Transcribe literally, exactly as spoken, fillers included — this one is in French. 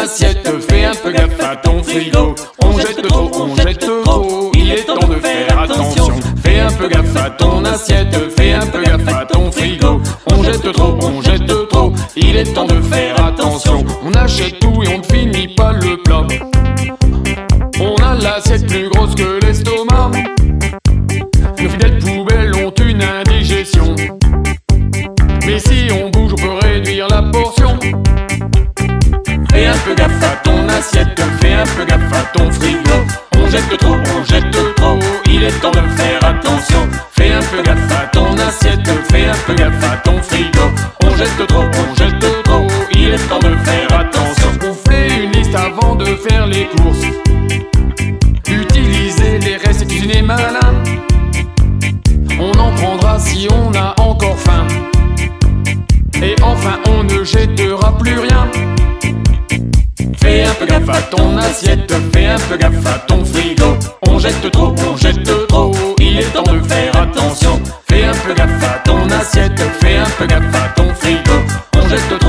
assiette, fais un peu gaffe à ton frigo. On jette trop, on jette trop, il est temps de faire attention. Fais un peu gaffe à ton assiette, fais un peu gaffe à ton frigo. On jette trop, on jette trop, il est temps de faire attention. On achète tout et on ne finit pas le plat. On a l'assiette plus grosse que l'estomac. Nos fidèles poubelles ont une indigestion. Mais si on bouge, on peut réduire la portion. Fais un peu gaffe à ton assiette, fais un peu gaffe à ton frigo. On jette trop, on jette trop, il est temps de faire attention. Fais un peu gaffe à ton assiette, fais un peu gaffe à ton frigo. On jette trop, on jette trop, il est temps de faire attention. On fait une liste avant de faire les courses. Utiliser les restes et cuisiner malin. On en prendra si on a encore faim. Et enfin on ne jettera plus rien. Fais un peu gaffe à ton assiette, fais un peu gaffe à ton frigo. On jette trop, on jette trop, il est temps de faire attention. Fais un peu gaffe à ton assiette, fais un peu gaffe à ton frigo. On jette trop.